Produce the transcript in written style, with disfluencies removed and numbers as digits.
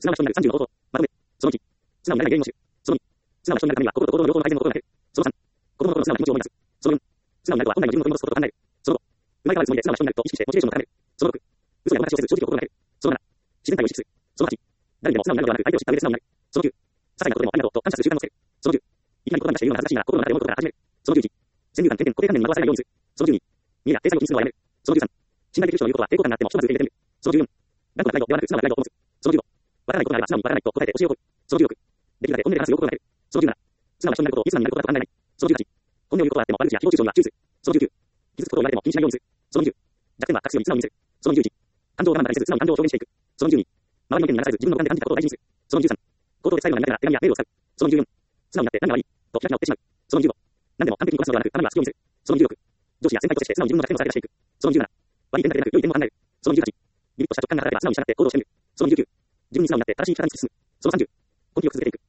素直な人になる30の方法。まとめ。その1、素直になれない原因を知る。その2、素直な人になるためには心と行動の両方の改善の心がける。その3、子供の頃の素直な気持ちを思い出す。その4、素直になるとは本来の自分の取り戻すことと考える。その5、生まれ変わるつもりで素直な人になると意識してモチベーションを高める。その6、嘘やごまかしをせず正直を心がける。その7、自然体を意識する。その8、誰にでも素直になるのではなく相手を知った上で素直になる。その9、些細なことでもありがとうと感謝する習慣をつける。その10、いきなり言葉に出して言うのが恥ずかしいが心の中で思うことから始める。その11、先入観、偏見、固定観念に惑わされないようにする。その12、見えや体裁を気にするのをやめる。その13、信頼できる人の言うことは抵抗感があってもひとまず受け入れてみる。その14、頑固な態度ではなく素直な態度を持つ。その15、わからないことがあれば素直にわからないと答えて教えを請う。その16、できるだけ本音で話すよう心がける。その17、素直な人になることをいつまでになることだと考えない。その18、本音を言うことはあっても悪口や誹謗中傷には注意する。その19、傷つくことを言われても気にしないようにする。その20、弱点は隠すより素直に見せる。その21、感情を我慢だけせず素直に感情を表現していく。その22、周りの意見に流されず自分の五感で感じたことを大事にする。その23、口頭で最後まで涙が手紙やメールを使う。その24、素直になって何が悪いと開き直ってしまう。その25、何でも完璧にこなすのではなくたまには隙を見せる。その26、上司や先輩として素直に自分の弱点をさらけ出していく。その27、悪い点だけでなく良い点も考える。その28、ビビッとした直感が働けば素直に従って行動してみる。その29、自分に素直になって正しい生き方に進む。その30、根気よく続けていく。